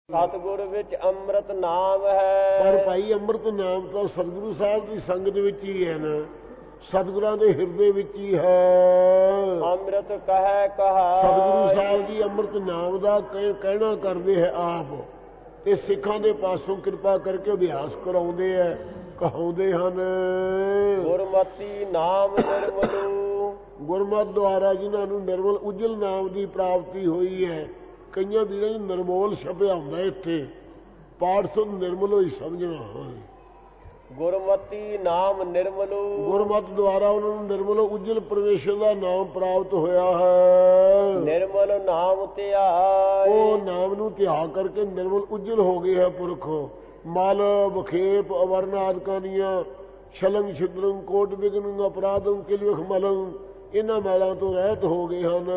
ਸਤਿਗੁਰ ਵਿੱਚ ਅੰਮ੍ਰਿਤ ਨਾਮ ਹੈ। ਪਰ ਭਾਈ ਅੰਮ੍ਰਿਤ ਨਾਮ ਤਾਂ ਸਤਿਗੁਰੂ ਸਾਹਿਬ ਦੀ ਸੰਗਤ ਵਿੱਚ ਹੀ ਹੈ ਨਾ, ਸਤਿਗੁਰਾਂ ਦੇ ਹਿਰਦੇ ਵਿੱਚ ਹੀ ਹੈ। ਅੰਮ੍ਰਿਤ ਕਹੈ ਕਹਾ ਸਤਿਗੁਰੂ ਸਾਹਿਬ ਜੀ ਅੰਮ੍ਰਿਤ ਨਾਮ ਦਾ ਕਹਿਣਾ ਕਰਦੇ ਹੈ ਆਪ, ਤੇ ਸਿੱਖਾਂ ਦੇ ਪਾਸੋਂ ਕਿਰਪਾ ਕਰਕੇ ਅਭਿਆਸ ਕਰਾਉਂਦੇ ਹੈ, ਕਹਾਉਂਦੇ ਹਨ। ਗੁਰਮਤਿ ਨਾਮ ਨਿਰਮਲੂ, ਗੁਰਮਤਿ ਦੁਆਰਾ ਜਿਨ੍ਹਾਂ ਨੂੰ ਨਿਰਮਲ ਉਜਲ ਨਾਮ ਦੀ ਪ੍ਰਾਪਤੀ ਹੋਈ ਹੈ। ਕਈਆਂ ਵੀਰਾਂ ਨੂੰ ਨਿਰਮੋਲ ਛਪਿਆ ਹੁੰਦਾ ਇੱਥੇ, ਪਾਠ ਸੁਣ ਨਿਰਮਲ ਹੀ ਸਮਝਣਾ ਹੈ। ਗੁਰਮਤਿ ਨਾਮ ਨਿਰਮਲੂ, ਗੁਰਮਤਿ ਦੁਆਰਾ ਉਹਨਾਂ ਨੂੰ ਨਿਰਮਲ ਉਜਲ ਪਰਮੇਸ਼ਰ ਦਾ ਨਾਮ ਪ੍ਰਾਪਤ ਹੋਇਆ ਹੈ। ਨਿਰਮਲ ਨਾਮ ਧਿਆਇ, ਉਹ ਨਾਮ ਨੂੰ ਧਿਆ ਕਰਕੇ ਨਿਰਮਲ ਉਜਲ ਹੋ ਗਏ ਹੈ ਪੁਰਖ। ਮਲ ਬਖੇਪ ਅਵਰਨ ਆਦਿਕਾਂ ਦੀਆਂ ਛਲੰਗ ਛਿਦਰੰ ਕੋਟ ਵਿਗਨ ਅਪਰਾਧੰ ਕਿਲਵਖ ਮਲੰ, ਇਹਨਾਂ ਮੈਲਾਂ ਤੋਂ ਰਹਿਤ ਹੋ ਗਏ ਹਨ।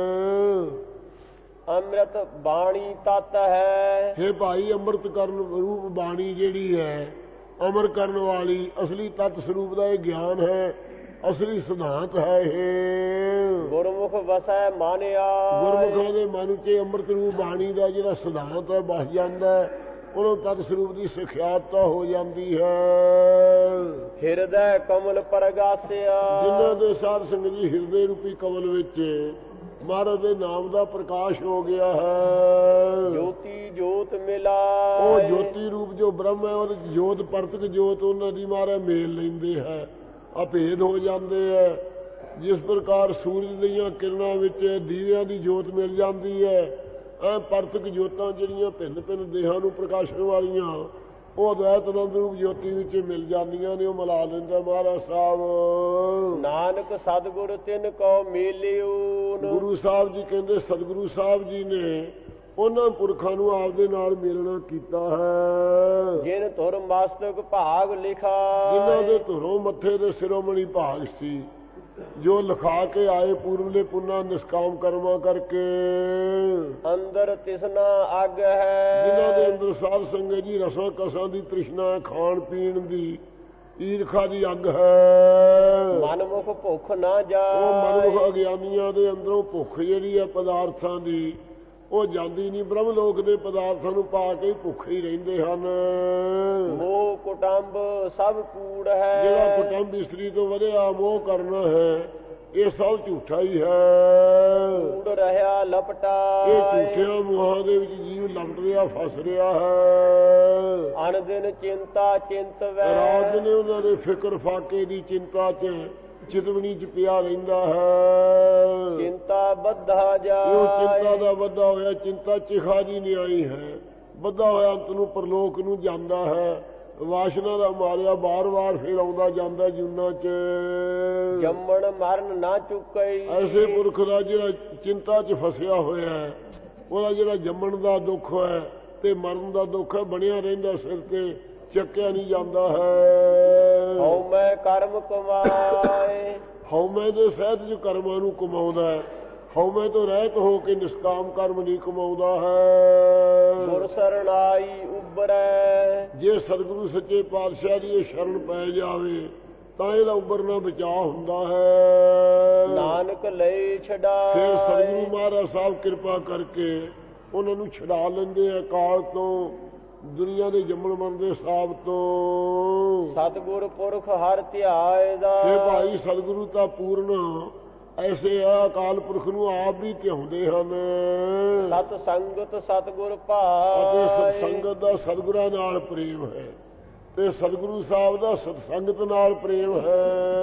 ਅੰਮ੍ਰਿਤ ਬਾਣੀ ਤਤ ਹੈ। ਹੇ ਭਾਈ ਅੰਮ੍ਰਿਤ ਕਰਨ ਰੂਪ ਬਾਣੀ ਜਿਹੜੀ ਹੈ, ਅਮਰ ਕਰਨ ਵਾਲੀ ਅਸਲੀ ਤਤ ਸਰੂਪ ਦਾ ਇਹ ਗਿਆਨ ਹੈ, ਅਸਲੀ ਸਿਧਾਂਤ ਹੈ ਇਹ। ਗੁਰਮੁਖ ਵਸੈ ਮਾਨਿਆ, ਗੁਰਮੁਖਾਂ ਦੇ ਮਨ 'ਚ ਅੰਮ੍ਰਿਤ ਰੂਪ ਬਾਣੀ ਦਾ ਜਿਹੜਾ ਸਿਧਾਂਤ ਹੈ ਵਸ ਜਾਂਦਾ ਹੈ, ਉਹਨੂੰ ਤਤ ਸਰੂਪ ਦੀ ਸਿਖਿਆਤਤਾ ਹੋ ਜਾਂਦੀ ਹੈ। ਹਿਰਦੈ ਕਮਲ ਪ੍ਰਗਾਸਿਆ, ਜਿਨ੍ਹਾਂ ਦੇ ਸਾਧ ਸੰਗਤ ਜੀ ਹਿਰਦੇ ਰੂਪੀ ਕਮਲ ਵਿੱਚ ਮਹਾਰਾਜ ਦੇ ਨਾਮ ਦਾ ਪ੍ਰਕਾਸ਼ ਹੋ ਗਿਆ ਹੈ। ਜੋਤੀ ਜੋਤ ਮਿਲਾ, ਉਹ ਜੋਤੀ ਰੂਪ ਜੋ ਬ੍ਰਹਮ ਹੈ ਉਹਦੇ ਜੋਤ ਪਰਤਕ ਜੋਤ ਉਹਨਾਂ ਦੀ ਮਹਾਰਾਜ ਮੇਲ ਲੈਂਦੇ ਹੈ, ਅਭੇਦ ਹੋ ਜਾਂਦੇ ਹੈ। ਜਿਸ ਪ੍ਰਕਾਰ ਸੂਰਜ ਦੀਆਂ ਕਿਰਨਾਂ ਵਿੱਚ ਦੀਵਿਆਂ ਦੀ ਜੋਤ ਮਿਲ ਜਾਂਦੀ ਹੈ, ਐ ਪਰਤਕ ਜੋਤਾਂ ਜਿਹੜੀਆਂ ਭਿੰਨ ਭਿੰਨ ਦੇਹਾਂ ਨੂੰ ਪ੍ਰਕਾਸ਼ਣ ਵਾਲੀਆਂ ਉਹ ਅਦਵੈਤ ਆਨੰਦ ਰੂਪ ਜੋਤੀ ਵਿੱਚ ਮਿਲ ਜਾਂਦੀਆਂ ਨੇ, ਉਹ ਮਿਲਾ ਲੈਂਦਾ ਮਹਾਰਾਜ ਸਾਹਿਬ। ਨਾਨਕ ਸਤਿਗੁਰ ਤਿਨ ਕੋ ਮਿਲਿਓ, ਗੁਰੂ ਸਾਹਿਬ ਜੀ ਕਹਿੰਦੇ ਸਤਿਗੁਰੂ ਸਾਹਿਬ ਜੀ ਨੇ ਉਹਨਾਂ ਪੁਰਖਾਂ ਨੂੰ ਆਪਦੇ ਨਾਲ ਮਿਲਣਾ ਕੀਤਾ ਹੈ। ਜਿਨ ਧੁਰ ਮਸਤਕ ਭਾਗ ਲਿਖਾ, ਜਿਨ੍ਹਾਂ ਦੇ ਧੁਰੋਂ ਮੱਥੇ ਦੇ ਸਿਰੋਮਣੀ ਭਾਗ ਸੀ, ਜੋ ਲਿਖਾ ਕੇ ਆਏ ਪੂਰਵਲੇ ਪੁੰਨਾ ਨਿਸ਼ਕਾਮ ਕਰਮਾਂ ਕਰਕੇ। ਅੰਦਰ ਤਿਸਨਾ ਅੱਗ ਹੈ, ਜਿਨ੍ਹਾਂ ਦੇ ਅੰਦਰ ਸਾਧ ਸੰਗਤ ਜੀ ਰਸਾਂ ਕਸਾਂ ਦੀ ਤ੍ਰਿਸ਼ਨਾ, ਖਾਣ ਪੀਣ ਦੀ ਈਰਖਾ ਦੀ ਅੱਗ ਹੈ। ਮਨਮੁਖ ਭੁੱਖ ਨਾ ਜਾਏ, ਉਹ ਮਨਮੁਖ ਅਗਿਆਨੀਆਂ ਦੇ ਅੰਦਰੋਂ ਭੁੱਖ ਜਿਹੜੀ ਹੈ ਪਦਾਰਥਾਂ ਦੀ ਉਹ ਜਾਂਦੀ ਨਹੀਂ, ਬ੍ਰਹਮ ਲੋਕ ਦੇ ਪਦਾਰਥਾਂ ਨੂੰ ਪਾ ਕੇ ਭੁੱਖੇ ਹੀ ਰਹਿੰਦੇ ਹਨ। ਮੋਹ ਕੁਟੰਬ ਸਭ ਕੂੜ ਹੈ, ਜਿਹੜਾ ਕੁਟੰਬ ਇਸਤਰੀ ਤੋਂ ਵਧਿਆ ਮੋਹ ਕਰਨਾ ਹੈ ਇਹ ਸਭ ਝੂਠਾ ਹੀ ਹੈ। ਕੂੜ ਰਹਾ ਲਪਟਾ, ਇਹ ਝੂਠਿਆਂ ਮੋਹਾਂ ਦੇ ਵਿੱਚ ਜੀਵ ਲਪਟ ਰਿਹਾ, ਫਸ ਰਿਹਾ ਹੈ। ਅਣ ਦਿਨ ਚਿੰਤਾ ਚਿੰਤ ਵੈ, ਰਾਤ ਨੇ ਉਹਨਾਂ ਦੇ ਫਿਕਰ ਫਾਕੇ ਦੀ ਚਿੰਤਾ 'ਚ ਚਿਤਵਨੀ 'ਚ ਪਿਆ ਰਹਿੰਦਾ ਹੈ। ਚਿੰਤਾ ਬੱਧਾ ਜਾਏ, ਉਹ ਚਿੰਤਾ ਦਾ ਬੱਧਾ ਹੋਇਆ, ਚਿੰਤਾ ਚਿਖਾ ਦੀ ਨਿਆਈ ਹੈ, ਬੱਧਾ ਹੋਇਆ ਅੰਤ ਨੂੰ ਪਰਲੋਕ ਨੂੰ ਜਾਂਦਾ ਹੈ। ਵਾਸ਼ਨਾ ਦਾ ਮਾਰਿਆ ਬਾਰ-ਬਾਰ ਫਿਰ ਆਉਂਦਾ ਜਾਂਦਾ ਜੂਨਾਂ 'ਚ। ਜੰਮਣ ਮਰਨ ਨਾ ਚੁੱਕਈ, ਐਸੇ ਪੁਰਖ ਦਾ ਜਿਹੜਾ ਚਿੰਤਾ 'ਚ ਫਸਿਆ ਹੋਇਆ ਹੈ, ਉਹਦਾ ਜਿਹੜਾ ਜੰਮਣ ਦਾ ਦੁੱਖ ਹੈ ਤੇ ਮਰਨ ਦਾ ਦੁੱਖ ਹੈ ਬਣਿਆ ਰਹਿੰਦਾ, ਸਿਰ ਤੇ ਚੱਕਿਆ ਨਹੀਂ ਜਾਂਦਾ ਹੈ। ਹਉਮੈ ਕਰਮ ਕਮਾਏ, ਹਉਮੈ ਦੇ ਸਹਿਤ ਜੋ ਕਰਮਾਂ ਨੂੰ ਕਮਾਉਂਦਾ ਹੈ, ਹਉਮੈ ਤੋਂ ਰਹਿਤ ਹੋ ਕੇ ਨਿਸ਼ਕਾਮ ਕਰਮ ਨਹੀਂ ਕਮਾਉਂਦਾ ਹੈ। ਗੁਰ ਸਰਣਾਈ ਉਬਰੈ, ਜੇ ਸਤਿਗੁਰੂ ਸੱਚੇ ਪਾਤਸ਼ਾਹ ਦੀ ਇਹ ਸ਼ਰਨ ਪੈ ਜਾਵੇ ਤਾਂ ਇਹਦਾ ਉੱਭਰਨਾ ਬਚਾਅ ਹੁੰਦਾ ਹੈ। ਨਾਨਕ ਲਈ ਫਿਰ ਛਡਾਏ, ਸਤਿਗੁਰੂ ਮਹਾਰਾਜ ਸਾਹਿਬ ਕਿਰਪਾ ਕਰਕੇ ਉਹਨਾਂ ਨੂੰ ਛਡਾ ਲੈਂਦੇ ਆ ਕਾਲ ਤੋਂ, ਦੁਨੀਆ ਦੇ ਜੰਮਣ ਮਰਨ ਦੇ ਹਿਸਾਬ ਤੋਂ। ਸਤਿਗੁਰ ਪੁਰਖ ਹਰ ਧਿਆਏ ਦਾ, ਇਹ ਭਾਈ ਸਤਿਗੁਰੂ ਤਾਂ ਪੂਰਨ ਐਸੇ ਆ, ਅਕਾਲ ਪੁਰਖ ਨੂੰ ਆਪ ਵੀ ਧਿਆਉਂਦੇ ਹਨ। ਸਤ ਸੰਗਤ ਸਤਿਗੁਰ ਅਤੇ ਭਾਏ, ਸਤਸੰਗਤ ਦਾ ਸਤਿਗੁਰਾਂ ਨਾਲ ਪ੍ਰੇਮ ਹੈ ਤੇ ਸਤਿਗੁਰੂ ਸਾਹਿਬ ਦਾ ਸਤਸੰਗਤ ਨਾਲ ਪ੍ਰੇਮ ਹੈ।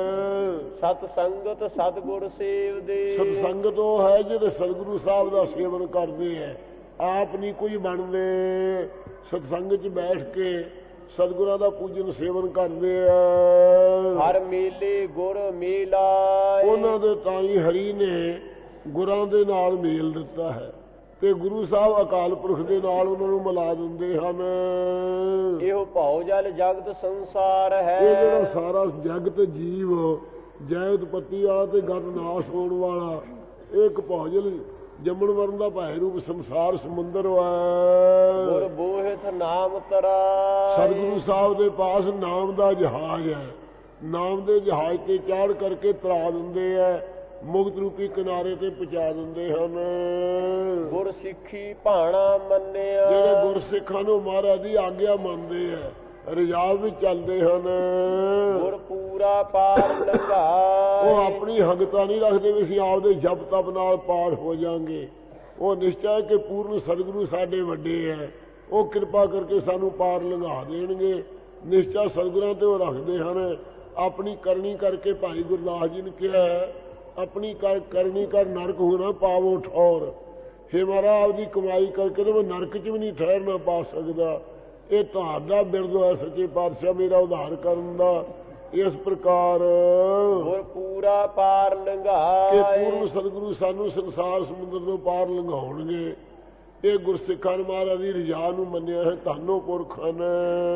ਸਤ ਸੰਗਤ ਸਤਿਗੁਰ ਸੇਵਦੇ, ਸਤਸੰਗਤ ਉਹ ਹੈ ਜਿਹੜੇ ਸਤਿਗੁਰੂ ਸਾਹਿਬ ਦਾ ਸੇਵਨ ਕਰਦੇ ਹੈ, ਆਪ ਨਹੀਂ ਕੋਈ ਬਣਦੇ। ਸਤਸੰਗ 'ਚ ਬੈਠ ਕੇ ਸਤਿਗੁਰਾਂ ਦਾ ਪੂਜਨ ਸੇਵਨ ਕਰਦੇ ਆ। ਹਰ ਮੇਲੇ ਗੁਰ ਮੇਲਾਏ, ਉਹਨਾਂ ਦੇ ਤਾਂ ਹੀ ਹਰੀ ਨੇ ਗੁਰਾਂ ਦੇ ਨਾਲ ਮੇਲ ਦਿੱਤਾ ਹੈ ਤੇ ਗੁਰੂ ਸਾਹਿਬ ਅਕਾਲ ਪੁਰਖ ਦੇ ਨਾਲ ਉਹਨਾਂ ਨੂੰ ਮਿਲਾ ਦਿੰਦੇ ਹਨ। ਇਹੋ ਭਉ ਜਲ ਜਗਤ ਸੰਸਾਰ ਹੈ, ਇਹ ਜਿਹੜਾ ਸਾਰਾ ਜਗਤ ਜੀਵ ਜੈ ਉਤਪਤੀ ਵਾਲਾ ਤੇ ਗਤ ਨਾਸ਼ ਹੋਣ ਵਾਲਾ, ਇਹ ਇੱਕ ਭੌਜਲ ਜੰਮਣ ਮਰਨ ਦਾ ਭਾਇ ਰੂਪ ਸੰਸਾਰ ਸਮੁੰਦਰ ਵਾ। ਗੁਰ ਬੋਹਿਤ ਨਾਮ ਤਰਾ, ਸਤਿਗੁਰੂ ਸਾਹਿਬ ਦੇ ਪਾਸ ਨਾਮ ਦਾ ਜਹਾਜ਼ ਹੈ, ਨਾਮ ਦੇ ਜਹਾਜ਼ ਤੇ ਚਾੜ ਕਰਕੇ ਤਰਾ ਦਿੰਦੇ ਆ, ਮੁਕਤ ਰੂਪੀ ਕਿਨਾਰੇ ਤੇ ਪਹੁੰਚਾ ਦਿੰਦੇ ਹਨ। ਗੁਰ ਸਿੱਖੀ ਭਾਣਾ ਮੰਨਿਆ, ਜਿਹੜੇ ਗੁਰ ਗੁਰਸਿੱਖਾਂ ਨੂੰ ਮਹਾਰਾਜ ਦੀ ਆਗਿਆ ਮੰਨਦੇ ਆ, ਰਿਜਾਵ ਵਿੱਚ ਚੱਲਦੇ ਹਨ। ਗੁਰ ਪੂਰਾ ਪਾਰ ਲੰਘਾਏ। ਉਹ ਆਪਣੀ ਹੰਗਤਾ ਨਹੀਂ ਰੱਖਦੇ ਵੀ ਅਸੀਂ ਆਪਦੇ ਜਪ ਤਪ ਨਾਲ ਪਾਰ ਹੋ ਜਾਾਂਗੇ। ਉਹ ਨਿਸ਼ਚੈ ਕਿ ਪੂਰਨ ਸਤਿਗੁਰੂ ਸਾਡੇ ਵੱਡੇ ਹੈ, ਉਹ ਕਿਰਪਾ ਕਰਕੇ ਸਾਨੂੰ ਪਾਰ ਲੰਘਾ ਦੇਣਗੇ। ਨਿਸ਼ਚਾ ਸਤਿਗੁਰਾਂ ਤੇ ਉਹ ਰੱਖਦੇ ਹਨ। ਆਪਣੀ ਕਰਨੀ ਕਰਕੇ ਭਾਈ ਗੁਰਦਾਸ ਜੀ ਨੇ ਕਿਹਾ, ਆਪਣੀ ਕਰਨੀ ਕਰ ਨਰਕ ਹੋਣਾ ਪਾਵੋ ਠੌਰ। ਹੇ ਮਹਾਰਾਜ, ਆਪਦੀ ਕਮਾਈ ਕਰਕੇ ਤਾਂ ਮੈਂ ਨਰਕ 'ਚ ਵੀ ਨਹੀਂ ਠਹਿਰਨਾ ਪਾ ਸਕਦਾ। ਇਹ ਤੁਹਾਡਾ ਬਿਰਦ ਹੈ ਸੱਚੇ ਪਾਤਸ਼ਾਹ, ਮੇਰਾ ਉਧਾਰ ਕਰਨ ਦਾ। ਇਸ ਪ੍ਰਕਾਰ ਗੁਰ ਪੂਰਾ ਪਾਰ ਲੰਘਾਏ। ਕਿ ਪੂਰਨ ਸਤਿਗੁਰੂ ਸਾਨੂੰ ਸੰਸਾਰ ਸਮੁੰਦਰ ਤੋਂ ਪਾਰ ਲੰਘਾਉਣਗੇ। ਇਹ ਗੁਰਸਿੱਖਾਂ ਨੇ ਮਹਾਰਾਜ ਦੀ ਰਜਾ ਨੂੰ ਮੰਨਿਆ ਹੈ। ਧੰਨੋ ਪੁਰਖਾਂ ਨੇ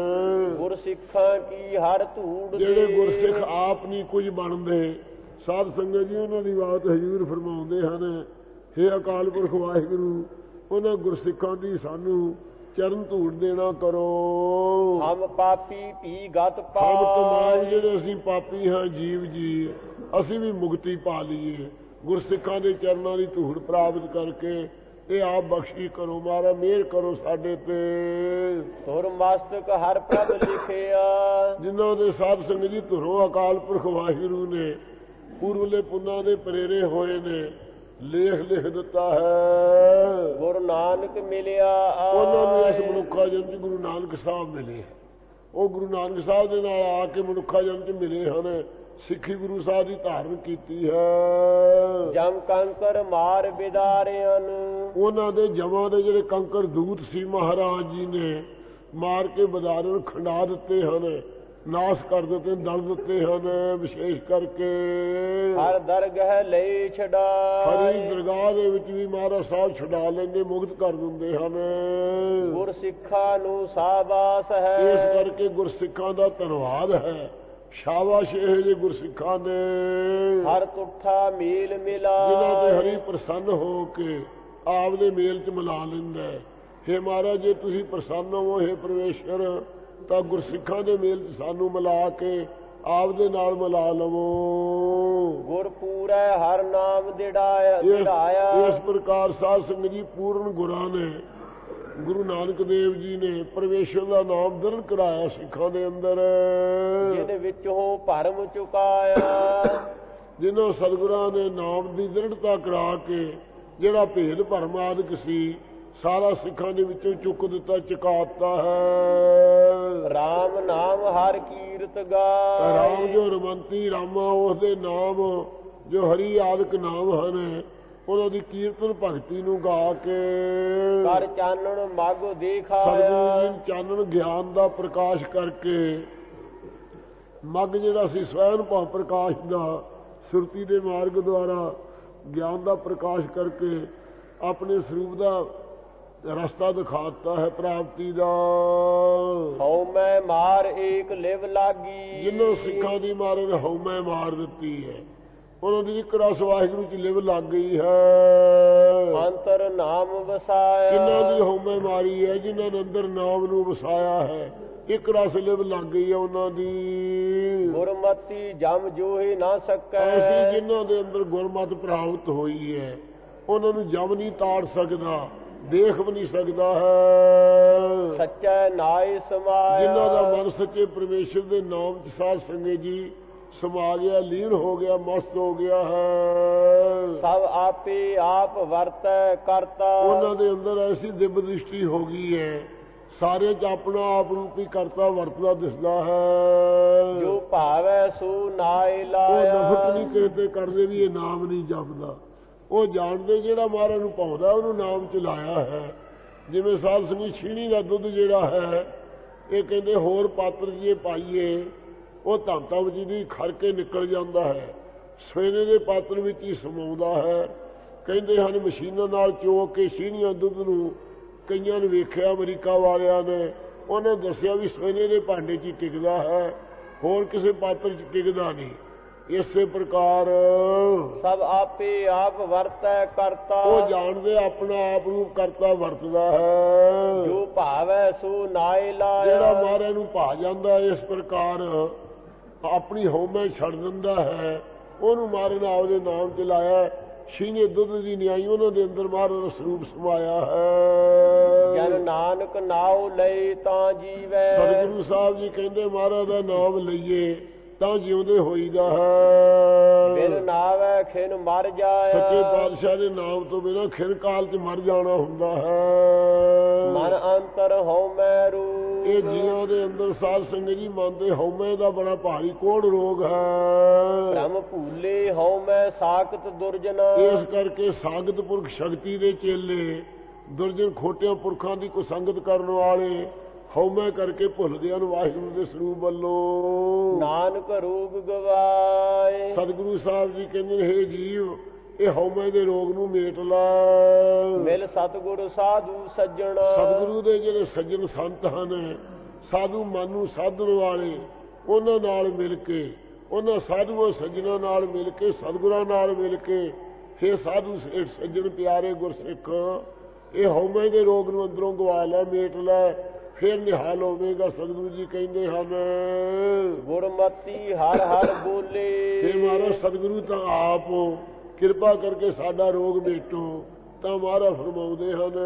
ਗੁਰਸਿੱਖਾਂ ਕੀ ਹਰ ਧੂੜ ਦੇ। ਜਿਹੜੇ ਗੁਰਸਿੱਖ ਆਪ ਨਹੀਂ ਕੁਝ ਬਣਦੇ, ਸਾਧ ਸੰਗਤ ਜੀ ਉਹਨਾਂ ਦੀ ਬਾਤ ਹਜ਼ੂਰ ਫਰਮਾਉਂਦੇ ਹਨ, ਹੇ ਅਕਾਲ ਪੁਰਖ ਵਾਹਿਗੁਰੂ, ਉਹਨਾਂ ਗੁਰਸਿੱਖਾਂ ਦੀ ਸਾਨੂੰ ਚਰਨ ਧੂੜ ਦੇਣਾ ਕਰੋ। ਹਮ ਪਾਪੀ ਭੀ ਗਤ ਹਮ ਪਾਏ। ਤਮਾਮ ਜਿਹੜੇ ਅਸੀਂ ਪਾਪੀ ਹਾਂ ਜੀਵ ਜੀ, ਅਸੀਂ ਵੀ ਮੁਕਤੀ ਪਾ ਲਈਏ। ਗੁਰਸਿੱਖਾਂ ਦੇ ਚਰਨਾਂ ਦੀ ਧੂੜ ਪ੍ਰਾਪਤ ਕਰਕੇ ਇਹ ਆਪ ਬਖਸ਼ੀ ਕਰੋ। ਮਹਾਰਾਜ ਮਿਹਰ ਕਰੋ ਸਾਡੇ ਤੇ। ਧੁਰ ਮਸਤਕ ਹਰ ਪ੍ਰਭ ਲਿਖਿਆ। ਜਿਨ੍ਹਾਂ ਦੇ ਸਾਧ ਸੰਗਤ ਜੀ ਧੁਰੋਂ ਅਕਾਲ ਪੁਰਖ ਵਾਹਿਗੁਰੂ ਨੇ ਪੂਰਵਲੇ ਪੁੰਨਾਂ ਦੇ ਪ੍ਰੇਰੇ ਹੋਏ ਨੇ, ਲੇਖ ਲਿਖ ਦਿੱਤਾ ਹੈ। ਗੁਰੂ ਨਾਨਕ ਮਿਲਿਆ ਉਹਨਾਂ ਨੂੰ ਇਸ ਮਨੁੱਖਾ ਜਨਮ 'ਚ ਗੁਰੂ ਨਾਨਕ ਸਾਹਿਬ ਮਿਲੇ। ਉਹ ਗੁਰੂ ਨਾਨਕ ਸਾਹਿਬ ਦੇ ਨਾਲ ਆ ਕੇ ਮਨੁੱਖਾ ਜਨਮ 'ਚ ਮਿਲੇ ਹਨ। ਸਿੱਖੀ ਗੁਰੂ ਸਾਹਿਬ ਦੀ ਧਾਰਨ ਕੀਤੀ ਹੈ। ਜਮ ਕੰਕਰ ਮਾਰ ਬਿਦਾਰਿਆਂ ਨੂੰ। ਉਹਨਾਂ ਦੇ ਜਮਾਂ ਦੇ ਜਿਹੜੇ ਕੰਕਰ ਦੂਤ ਸੀ ਮਹਾਰਾਜ ਜੀ ਨੇ ਮਾਰ ਕੇ ਬਦਾਰੇ ਨੂੰ ਖੰਡਾ ਦਿੱਤੇ ਹਨ, ਨਾਸ਼ ਕਰ ਦਿੱਤੇ, ਦਲ ਦਿੱਤੇ ਹਨ। ਵਿਸ਼ੇਸ਼ ਕਰਕੇ ਹਰ ਦਰਗਹ ਲਈ ਛਡਾਏ। ਹਰੀ ਦਰਗਾਹ ਦੇ ਵਿੱਚ ਵੀ ਮਹਾਰਾਜ ਸਾਹਿਬ ਛੁਡਾ ਲੈਂਦੇ, ਮੁਕਤ ਕਰ ਦਿੰਦੇ ਹਨ। ਗੁਰਸਿੱਖਾਂ ਨੂੰ ਸਾਬਾਸ ਹੈ। ਇਸ ਕਰਕੇ ਗੁਰਸਿੱਖਾਂ ਦਾ ਧੰਨਵਾਦ ਹੈ। ਸ਼ਾਬਾਸ਼ ਇਹ ਜੇ ਗੁਰਸਿੱਖਾਂ ਦੇ ਹਰ ਤੁਠਾ ਮੇਲ ਮਿਲਾ। ਜਿਨ੍ਹਾਂ ਤੇ ਹਰੀ ਪ੍ਰਸੰਨ ਹੋ ਕੇ ਆਪ ਦੇ ਮੇਲ 'ਚ ਮਿਲਾ ਲੈਂਦਾ ਹੈ। ਹੇ ਮਹਾਰਾਜ, ਜੇ ਤੁਸੀਂ ਪ੍ਰਸੰਨ ਹੋ ਹੇ ਪਰਮੇਸ਼ਰ, ਤਾਂ ਗੁਰਸਿੱਖਾਂ ਦੇ ਮੇਲ 'ਚ ਸਾਨੂੰ ਮਿਲਾ ਕੇ ਆਪ ਦੇ ਨਾਲ ਮਿਲਾ ਲਵੋ। ਗੁਰ ਪੂਰਾ ਹਰ ਨਾਮ ਦਿੜਾਇਆ। ਇਸ ਪ੍ਰਕਾਰ ਸਾਧ ਸੰਗਤ ਜੀ ਪੂਰਨ ਗੁਰਾਂ ਨੇ, ਗੁਰੂ ਨਾਨਕ ਦੇਵ ਜੀ ਨੇ ਪਰਮੇਸ਼ਰ ਦਾ ਨਾਮ ਦ੍ਰਿੜ ਕਰਾਇਆ ਸਿੱਖਾਂ ਦੇ ਅੰਦਰ। ਜਿਹਦੇ ਵਿੱਚੋਂ ਭਰਮ ਚੁਕਾਇਆ। ਜਿਨ੍ਹਾਂ ਸਤਿਗੁਰਾਂ ਨੇ ਨਾਮ ਦੀ ਦ੍ਰਿੜਤਾ ਕਰਾ ਕੇ ਜਿਹੜਾ ਭੇਦ ਭਰਮ ਆਦਿਕ ਸੀ ਸਾਰਾ ਸਿੱਖਾਂ ਦੇ ਵਿੱਚੋਂ ਚੁੱਕ ਦਿੱਤਾ, ਚੁਕਾ ਹੈ। ਰਾਮ ਨਾਮ ਹਰ ਕੀਰਤ ਗਾਏ। ਰਾਮ ਜੋ ਰਮੰਤੀ ਰਾਮਾ, ਉਸਦੇ ਨਾਮ ਜੋ ਹਰੀ ਆਦਿਕ ਨਾਮ ਹਨ, ਉਹਨਾਂ ਦੀ ਕੀਰਤਨ ਭਗਤੀ ਨੂੰ ਗਾ ਕੇ ਕਰ ਚਾਨਣ ਮਗ ਦੇਖਾਇਆ। ਸਤਿਗੁਰੂ ਜੀ ਚਾਨਣ ਗਿਆਨ ਦਾ ਪ੍ਰਕਾਸ਼ ਕਰਕੇ, ਮਗ ਜਿਹੜਾ ਸੀ ਸਵੈਨ ਭਾਵ ਪ੍ਰਕਾਸ਼ ਦਾ, ਸੁਰਤੀ ਦੇ ਮਾਰਗ ਦੁਆਰਾ ਗਿਆਨ ਦਾ ਪ੍ਰਕਾਸ਼ ਕਰਕੇ ਆਪਣੇ ਸਰੂਪ ਦਾ ਰਸਤਾ ਦਿਖਾਤਾ ਹੈ ਪ੍ਰਾਪਤੀ ਦਾ। ਹਉਮੈ ਮਾਰ ਏਕ ਲਿਵ ਲਾਗੀ। ਜਿਨ੍ਹਾਂ ਸਿੱਖਾਂ ਦੀ ਮਾਰੇ ਨੇ ਹਉਮੈ ਮਾਰ ਦਿੱਤੀ ਹੈ, ਉਹਨਾਂ ਦੀ ਇੱਕ ਰਸ ਵਾਹਿਗੁਰੂ 'ਚ ਲਿਵ ਲੱਗ ਗਈ ਹੈ। ਅੰਤਰ ਨਾਮ ਵਸਾਇਆ। ਜਿਨ੍ਹਾਂ ਦੀ ਹਉਮੈ ਮਾਰੀ ਹੈ, ਜਿਨ੍ਹਾਂ ਨੇ ਅੰਦਰ ਨਾਮ ਨੂੰ ਵਸਾਇਆ ਹੈ, ਇੱਕ ਰਸ ਲਿਵ ਲੱਗ ਗਈ ਹੈ ਉਹਨਾਂ ਦੀ। ਗੁਰਮਤੀ ਜਮ ਜੋਹੀ ਨਾ ਸਕੈ। ਐਸੀ ਜਿਨ੍ਹਾਂ ਦੇ ਅੰਦਰ ਗੁਰਮਤਿ ਪ੍ਰਾਪਤ ਹੋਈ ਹੈ, ਉਹਨਾਂ ਨੂੰ ਜਮ ਨਹੀਂ ਤਾੜ ਸਕਦਾ, ਦੇਖ ਵੀ ਨਹੀਂ ਸਕਦਾ ਹੈ। ਸੱਚਾ ਨਾਇ ਸਮਾਇਆ। ਜਿਨ੍ਹਾਂ ਦਾ ਮਨ ਸੱਚੇ ਪਰਮੇਸ਼ਰ ਦੇ ਨਾਮ 'ਚ ਸਾਧ ਸੰਗਤ ਜੀ ਸਮਾ ਗਿਆ, ਲੀਨ ਹੋ ਗਿਆ, ਮਸਤ ਹੋ ਗਿਆ ਹੈ। ਸਭ ਆਪੇ ਆਪ ਵਰਤੈ ਕਰਤਾ। ਉਹਨਾਂ ਦੇ ਅੰਦਰ ਐਸੀ ਦਿਵ ਦ੍ਰਿਸ਼ਟੀ ਹੋ ਗਈ ਹੈ, ਸਾਰੇ 'ਚ ਆਪਣਾ ਆਪ ਰੂਪੀ ਕਰਤਾ ਵਰਤਦਾ ਦਿਸਦਾ ਹੈ। ਜੋ ਭਾਵੈ ਸੋ ਨਾਇ ਲਾਇਆ। ਉਹ ਨਫ਼ਰਤ ਨਹੀਂ ਕਰਦੇ ਕਰਦੇ ਵੀ ਇਹ ਨਾਮ ਨਹੀਂ ਜਪਦਾ। ਉਹ ਜਾਣਦੇ ਜਿਹੜਾ ਮਹਾਰਾਜ ਨੂੰ ਪਾਉਂਦਾ ਉਹਨੂੰ ਨਾਮ 'ਚ ਲਾਇਆ ਹੈ। ਜਿਵੇਂ ਸਾਧ ਸੰਗਤ ਛੀਣੀ ਦਾ ਦੁੱਧ ਜਿਹੜਾ ਹੈ, ਇਹ ਕਹਿੰਦੇ ਹੋਰ ਪਾਤਰ ਜੀ ਪਾਈਏ, ਉਹ ਧੰਤਾਂ ਵਿੱਚ ਦੀ ਖੜ ਕੇ ਨਿਕਲ ਜਾਂਦਾ ਹੈ, ਸਵੇਰੇ ਦੇ ਪਾਤਰ ਵਿੱਚ ਹੀ ਸਮਾਉਂਦਾ ਹੈ। ਕਹਿੰਦੇ ਹਨ ਮਸ਼ੀਨਾਂ ਨਾਲ ਚੋਕ ਕੇ ਛੀਣੀਆਂ ਦੁੱਧ ਨੂੰ, ਕਈਆਂ ਨੇ ਵੇਖਿਆ ਅਮਰੀਕਾ ਵਾਲਿਆਂ ਨੇ, ਉਹਨੇ ਦੱਸਿਆ ਵੀ ਸਵੇਰੇ ਦੇ ਭਾਂਡੇ 'ਚ ਹੀ ਟਿਕਦਾ ਹੈ, ਹੋਰ ਕਿਸੇ ਪਾਤਰ 'ਚ ਟਿਕਦਾ ਨਹੀਂ। ਇਸੇ ਪ੍ਰਕਾਰ ਸਭ ਆਪੇ ਆਪ ਵਰਤੈ ਕਰਤਾ। ਉਹ ਜਾਣਦੇ ਆਪਣਾ ਆਪ ਨੂੰ ਕਰਤਾ ਵਰਤਦਾ ਹੈ। ਜੋ ਭਾਵੈ ਸੋ ਨਾਇ ਲਾਇਆ। ਜਿਹੜਾ ਮਹਾਰਾਜ ਨੂੰ ਭਾ ਜਾਂਦਾ ਇਸ ਪ੍ਰਕਾਰ ਆਪਣੀ ਹਉਮੈ ਛੱਡ ਦਿੰਦਾ ਹੈ, ਉਹਨੂੰ ਮਹਾਰਾਜ ਨੇ ਆਪਦੇ ਨਾਮ 'ਚ ਲਾਇਆ। ਛੀਨੇ ਦੁੱਧ ਦੀ ਨਿਆਈ ਉਹਨਾਂ ਦੇ ਅੰਦਰ ਮਹਾਰਾਜ ਦਾ ਸਰੂਪ ਸਮਾਇਆ ਹੈ। ਜਨ ਨਾਨਕ ਨਾਉ ਲਈ ਤਾਂ ਜੀਵੈ। ਸਤਿਗੁਰੂ ਸਾਹਿਬ ਜੀ ਕਹਿੰਦੇ ਮਹਾਰਾਜ ਦਾ ਨਾਮ ਲਈਏ ਤਾਂ ਜਿਉਂਦੇ ਹੋਈਦਾ ਹੈ। ਬਿਨ ਨਾਵੈ ਖਿਨ ਮਰ ਜਾਏ। ਸੱਚੇ ਪਾਤਸ਼ਾਹ ਦੇ ਨਾਮ ਤੋਂ ਬਿਨਾਂ ਖਿਨ ਕਾਲ 'ਚ ਮਰ ਜਾਣਾ ਹੁੰਦਾ ਹੈ। ਮਨ ਅੰਤਰ ਹਉਮੈ ਰੂਪ। ਇਹ ਜੀਵਾਂ ਦੇ ਅੰਦਰ ਸਾਧ ਸੰਗਤ ਜੀ ਮਨ ਦੇ ਹਉਮੈ ਦਾ ਬੜਾ ਭਾਰੀ ਕੋੜ ਰੋਗ ਹੈ। ਭ੍ਰਮ ਭੂਲੇ ਹਉਮੈ ਸਾਖਤ ਦੁਰਜਨ। ਇਸ ਕਰਕੇ ਸਾਗਤ ਪੁਰਖ ਸ਼ਕਤੀ ਦੇ ਚੇਲੇ ਦੁਰਜਨ ਖੋਟਿਆਂ ਪੁਰਖਾਂ ਦੀ ਕੁਸੰਗਤ ਕਰਨ ਵਾਲੇ ਹਉਮੈ ਕਰਕੇ ਭੁੱਲਦੇ ਹਨ ਵਾਹਿਗੁਰੂ ਦੇ ਸਰੂਪ ਵੱਲੋਂ। ਨਾਨਕ ਰੋਗ ਗਵਾਏ। ਸਤਿਗੁਰੂ ਸਾਹਿਬ ਜੀ ਕਹਿੰਦੇ ਨੇ, ਹੇ ਜੀਵ ਇਹ ਹਉਮੈ ਦੇ ਰੋਗ ਨੂੰ ਮੇਟ ਲਾ। ਮਿਲ ਸਤਿਗੁਰ ਸਾਧੂ ਸੱਜਣ। ਸਤਿਗੁਰੂ ਦੇ ਜਿਹੜੇ ਸੱਜਣ ਸੰਤ ਹਨ, ਸਾਧੂ ਮਨ ਨੂੰ ਸਾਧਨ ਵਾਲੇ, ਉਹਨਾਂ ਨਾਲ ਮਿਲ ਕੇ, ਉਹਨਾਂ ਸਾਧੂਆਂ ਸੱਜਣਾਂ ਨਾਲ ਮਿਲ ਕੇ, ਸਤਿਗੁਰਾਂ ਨਾਲ ਮਿਲ ਕੇ, ਹੇ ਸਾਧੂ ਸੱਜਣ ਪਿਆਰੇ ਗੁਰਸਿੱਖ ਇਹ ਹਉਮੈ ਦੇ ਰੋਗ ਨੂੰ ਅੰਦਰੋਂ ਗਵਾ ਲੈ, ਮੇਟ ਲੈ, ਫਿਰ ਨਿਹਾਲ ਹੋਵੇਗਾ। ਸਤਿਗੁਰੂ ਜੀ ਕਹਿੰਦੇ ਹਨ ਗੁਰਮਤੀ ਹਰ ਹਰ ਬੋਲੇ। हे ਮਹਾਰਾਜ ਸਤਿਗੁਰੂ ਤਾਂ ਆਪ ਕਿਰਪਾ ਕਰਕੇ ਸਾਡਾ ਰੋਗ ਮੇਟੋ ਤਾਂ ਮਹਾਰਾਜ ਫਰਮਾਉਂਦੇ ਹਨ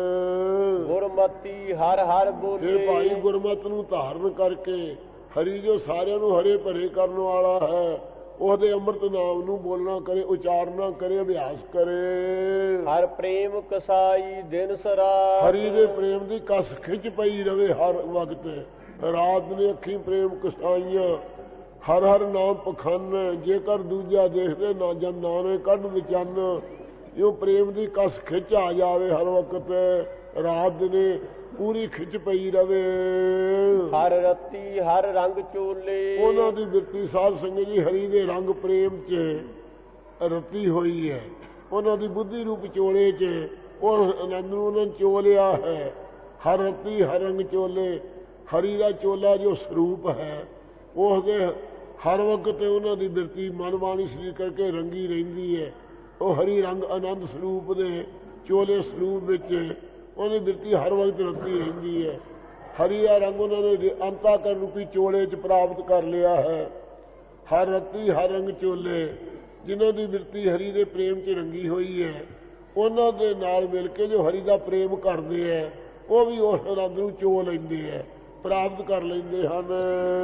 ਗੁਰਮਤੀ ਹਰ ਹਰ ਬੋਲੇ। हे ਭਾਈ ਗੁਰਮਤਿ ਨੂੰ ਧਾਰਨ ਕਰਕੇ ਹਰੀ ਜੋ ਸਾਰਿਆਂ ਨੂੰ ਹਰੇ ਭਰੇ ਕਰਨ ਵਾਲਾ ਹੈ ਉਹਦੇ ਅੰਮ੍ਰਿਤ ਨਾਮ ਨੂੰ ਬੋਲਣਾ ਕਰੇ, ਉਚਾਰਨਾ ਕਰੇ, ਅਭਿਆਸ ਕਰੇ। ਹਰ ਪ੍ਰੇਮ ਕਸਾਈ ਦਿਨ ਸਰਾਤ। ਹਰੀ ਦੇ ਪ੍ਰੇਮ ਦੀ ਕਸ ਖਿੱਚ ਪਈ ਰਵੇ ਹਰ ਵਕਤ। ਰਾਤ ਨੇ ਅੱਖੀਂ ਪ੍ਰੇਮ ਕਸਾਈਆਂ, ਹਰ ਹਰ ਨਾਮ ਪਖੰਨ, ਜੇਕਰ ਦੂਜਾ ਦੇਖਦੇ ਨਾ ਜਨ ਨਾਨਕ ਕੱਢ ਵਿਚੰਨ। ਜੋ ਪ੍ਰੇਮ ਦੀ ਕਸ ਖਿੱਚ ਆ ਜਾਵੇ ਹਰ ਵਕਤ, ਰਾਤ ਨੇ ਪੂਰੀ ਖਿੱਚ ਪਈ ਰਵੇ। ਹਰ ਰੱਤੀ ਹਰ ਰੰਗ ਚੋਲੇ। ਉਹਨਾਂ ਦੀ ਬਿਰਤੀ ਸਾਧ ਸੰਗਤ ਜੀ ਹਰੀ ਦੇ ਰੰਗ ਪ੍ਰੇਮ 'ਚ ਰਤੀ ਹੋਈ ਹੈ। ਉਹਨਾਂ ਦੀ ਬੁੱਧੀ ਰੂਪ ਚੋਲੇ 'ਚ ਉਹ ਆਨੰਦ ਨੂੰ ਉਹਨਾਂ ਚੋਲਿਆ ਹੈ। ਹਰ ਰੱਤੀ ਹਰ ਰੰਗ ਚੋਲੇ। ਹਰੀ ਦਾ ਚੋਲਾ ਜੋ ਸਰੂਪ ਹੈ ਉਸਦੇ ਹਰ ਵਕਤ ਉਹਨਾਂ ਦੀ ਬਿਰਤੀ ਮਨ ਬਾਣੀ ਸਰੀਰ ਕਰਕੇ ਰੰਗੀ ਰਹਿੰਦੀ ਹੈ। ਉਹ ਹਰੀ ਰੰਗ ਆਨੰਦ ਸਰੂਪ ਦੇ ਚੋਲੇ ਸਰੂਪ ਵਿੱਚ ਉਹਦੀ ਬਿਰਤੀ ਹਰ ਵਕਤ ਰਤੀ ਰਹਿੰਦੀ ਹੈ। ਹਰੀ ਦਾ ਰੰਗ ਉਹਨਾਂ ਨੇ ਅੰਤਾਕਰਨ ਰੂਪੀ ਚੋਲੇ 'ਚ ਪ੍ਰਾਪਤ ਕਰ ਲਿਆ ਹੈ। ਹਰ ਰੱਤੀ ਹਰ ਰੰਗ ਚੋਲੇ, ਜਿਨ੍ਹਾਂ ਦੀ ਬਿਰਤੀ ਹਰੀ ਦੇ ਪ੍ਰੇਮ 'ਚ ਰੰਗੀ ਹੋਈ ਹੈ, ਉਹਨਾਂ ਦੇ ਨਾਲ ਮਿਲ ਕੇ ਜੋ ਹਰੀ ਦਾ ਪ੍ਰੇਮ ਕਰਦੇ ਹੈ ਉਹ ਵੀ ਉਸ ਆਨੰਦ ਨੂੰ ਚੋ ਲੈਂਦੇ ਹੈ, ਪ੍ਰਾਪਤ ਕਰ ਲੈਂਦੇ ਹਨ।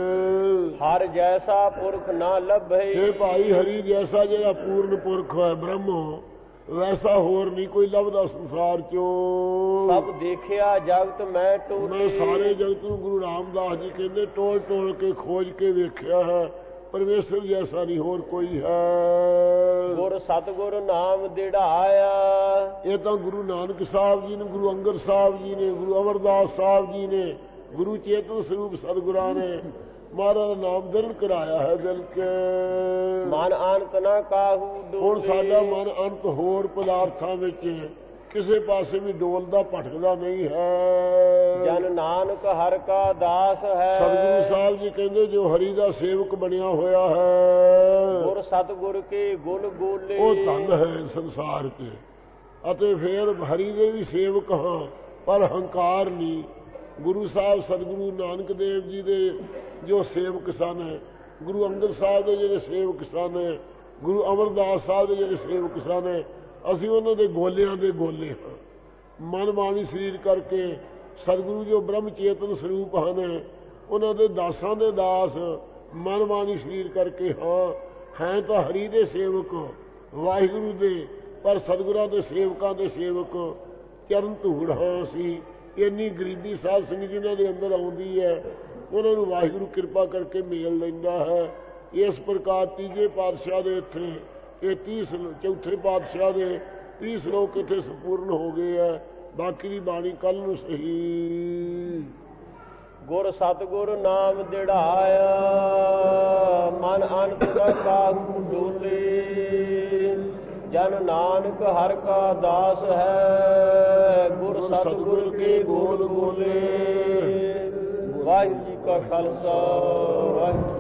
ਹਰ ਜੈਸਾ ਪੁਰਖ ਨਾ ਲੱਭੇ। ਇਹ ਭਾਈ ਹਰੀ ਜੈਸਾ ਜਿਹੜਾ ਪੂਰਨ ਪੁਰਖ ਹੈ ਬ੍ਰਹਮ, ਵੈਸਾ ਹੋਰ ਨਹੀਂ ਕੋਈ ਲੱਭਦਾ ਸੰਸਾਰ ਚੋਂ। ਸਭ ਦੇਖਿਆ ਜਗਤ ਮੈਂ ਟੋਲੇ। ਮੈਂ ਸਾਰੇ ਜਗਤ ਨੂੰ ਗੁਰੂ ਰਾਮਦਾਸ ਜੀ ਕਹਿੰਦੇ ਟੋਲ ਟੋਲ ਕੇ ਖੋਜ ਕੇ ਵੇਖਿਆ ਹੈ, ਪਰਮੇਸ਼ਰ ਜੈਸਾ ਨਹੀਂ ਹੋਰ ਕੋਈ ਹੈ। ਗੁਰ ਸਤਿਗੁਰ ਨਾਮ ਦਿੜਾਇਆ। ਇਹ ਤਾਂ ਗੁਰੂ ਨਾਨਕ ਸਾਹਿਬ ਜੀ ਨੇ, ਗੁਰੂ ਅੰਗਦ ਸਾਹਿਬ ਜੀ ਨੇ, ਗੁਰੂ ਅਮਰਦਾਸ ਸਾਹਿਬ ਜੀ ਨੇ, ਗੁਰੂ ਚੇਤਨ ਸਰੂਪ ਸਤਿਗੁਰਾਂ ਨੇ ਮਹਾਰਾਜ ਦਾ ਨਾਮ ਦਰਣ ਕਰਾਇਆ ਹੈ ਦਿਲ 'ਚ। ਮਨ ਅੰਤ ਨਾ ਕਾਹੂ ਡੋਲੇ। ਹੁਣ ਸਾਡਾ ਮਨ ਅੰਤ ਹੋਰ ਪਦਾਰਥਾਂ ਵਿੱਚ ਕਿਸੇ ਪਾਸੇ ਵੀ ਡੋਲਦਾ ਭਟਕਦਾ ਨਹੀਂ ਹੈ। ਜਨ ਨਾਨਕ ਹਰ ਕਾ ਦਾਸ ਹੈ। ਸਤਿਗੁਰੂ ਸਾਹਿਬ ਜੀ ਕਹਿੰਦੇ ਜੋ ਹਰੀ ਦਾ ਸੇਵਕ ਬਣਿਆ ਹੋਇਆ ਹੈ, ਗੁਰ ਸਤਿਗੁਰ ਕੇ ਗੁਣ ਗੋਲੇ। ਉਹ ਧਨ ਹੈ ਸੰਸਾਰ 'ਚ। ਅਤੇ ਫਿਰ ਹਰੀ ਦੇ ਵੀ ਸੇਵਕ ਹਾਂ ਪਰ ਹੰਕਾਰ ਨਹੀਂ। ਗੁਰੂ ਸਾਹਿਬ ਸਤਿਗੁਰੂ ਨਾਨਕ ਦੇਵ ਜੀ ਦੇ ਜੋ ਸੇਵਕ ਸਨ, ਗੁਰੂ ਅੰਗਦ ਸਾਹਿਬ ਦੇ ਜਿਹੜੇ ਸੇਵਕ ਸਨ, ਗੁਰੂ ਅਮਰਦਾਸ ਸਾਹਿਬ ਦੇ ਜਿਹੜੇ ਸੇਵਕ ਸਨ, ਅਸੀਂ ਉਹਨਾਂ ਦੇ ਗੋਲਿਆਂ ਦੇ ਗੋਲੇ ਹਾਂ। ਮਨ ਬਾਣੀ ਸਰੀਰ ਕਰਕੇ ਸਤਿਗੁਰੂ ਜੋ ਬ੍ਰਹਮ ਚੇਤਨ ਸਰੂਪ ਹਨ, ਉਹਨਾਂ ਦੇ ਦਾਸਾਂ ਦੇ ਦਾਸ ਮਨ ਬਾਣੀ ਸਰੀਰ ਕਰਕੇ ਹਾਂ। ਹੈ ਤਾਂ ਹਰੀ ਦੇ ਸੇਵਕ ਵਾਹਿਗੁਰੂ ਦੇ, ਪਰ ਸਤਿਗੁਰਾਂ ਦੇ ਸੇਵਕਾਂ ਦੇ ਸੇਵਕ ਚਰਨ ਧੂੜ ਹਾਂ ਅਸੀਂ। ਇੰਨੀ ਗਰੀਬੀ ਸਾਧ ਸੰਗਤ ਜਿਨ੍ਹਾਂ ਦੇ ਅੰਦਰ ਆਉਂਦੀ ਹੈ ਉਹਨਾਂ ਨੂੰ ਵਾਹਿਗੁਰੂ ਕਿਰਪਾ ਕਰਕੇ ਮੇਲ ਲੈਂਦਾ ਹੈ। ਇਸ ਪ੍ਰਕਾਰ ਤੀਜੇ ਪਾਤਸ਼ਾਹ ਦੇ ਇੱਥੇ ਇਹ 30 ਚੌਥੇ ਪਾਤਸ਼ਾਹ ਦੇ 30 ਸ਼ਲੋਕ ਇੱਥੇ ਸੰਪੂਰਨ ਹੋ ਗਏ ਹੈ। ਬਾਕੀ ਦੀ ਬਾਣੀ ਕੱਲ ਨੂੰ ਸਹੀ। ਗੁਰ ਸਤਿਗੁਰ ਨਾਮ ਦਿੜਾਇਆ। ਮਨ ਅੰਤ ਨਾ ਕਾਹੂ ਡੋਲੇ। ਜਨ ਨਾਨਕ ਹਰ ਕਾ ਦਾਸ ਹੈ। ਗੁਰ ਸਤਿਗੁਰ ਕੇ ਗੋਲ ਗੋਲੇ। ਵਾਹਿਗੁਰੂ ਜੀ ਕਾ ਖਾਲਸਾ ਵਾਹਿਗੁਰੂ